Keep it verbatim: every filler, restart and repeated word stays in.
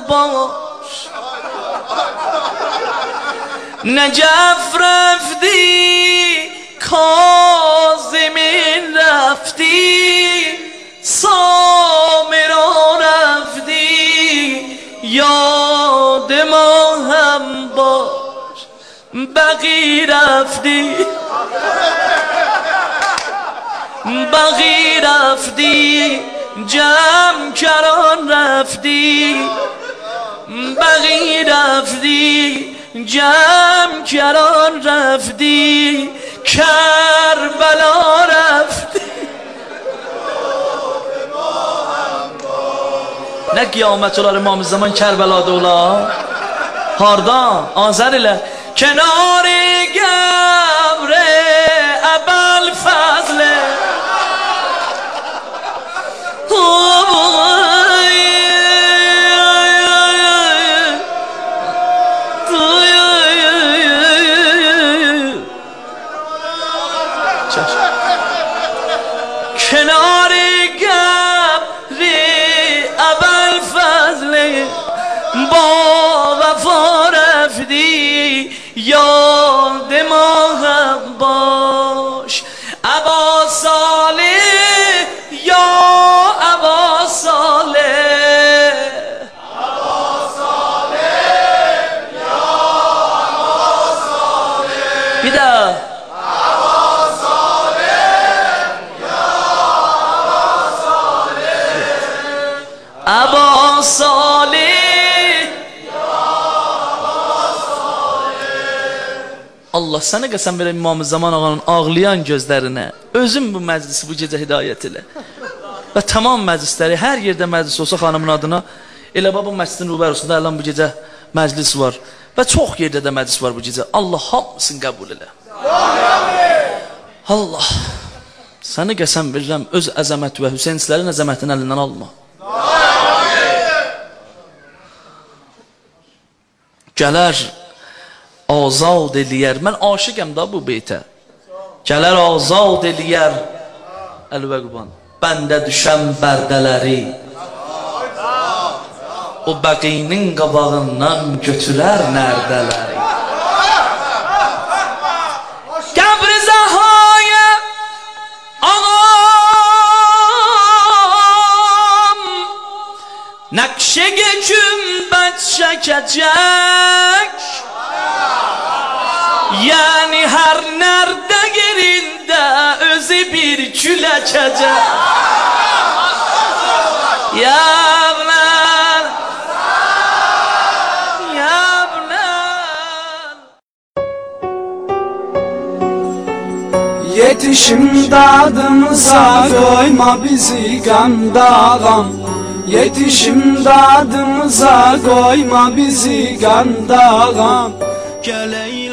باش. نجف رفتی کاظمین رفتی سامرا رفتی یاد ما هم باش. بقی رفتی بقی رفتی جمع کران رفتی بقی رفتی جمع کران رفتی کربلا رفتی. نه قیامتولار امام زمان کربلا دولا هاردان آزر کنار گبر ابوالفضل کنار گبر ابوالفضل با وفا رفتی یاد ما هم باش. ابا صالح یا ابا صالح ابا صالح یا ابا صالح بیده ابا صالح یا ابا صالح ابا صالح Allah sənə qəsəm verəm İmam Zaman ağanın ağlayan gözlərinə. Özüm bu məclisi bu gecə hidayət elə. Və tamam məclisləri, hər yerdə məclis olsa xanımın adına, elə bu məscidin rübərusunda əlan bu gecə məclis var. Və çox yerdə də məclis var bu gecə. Allah hamısını qəbul elə. Allah, sənə qəsəm verirəm öz əzəmət və Hüseynslərin əzəmətini əlindən alma. Gələr azad eləyər. Mən aşıqəm da bu beytə. Gələr azad eləyər. Əlvə qurban. Bəndə düşən bərdələri o bəqinin qabağından götürər nərdələri. Qəbr-i Zəhaya ağam nəqşə-i gümbət çəkəcək. Yani her nerede yerinde özü bir küləkəcək. Yavnan Yavnan Yetişim dadımıza koyma bizi gandağam. Yetişim dadımıza koyma bizi gandağam. Gələk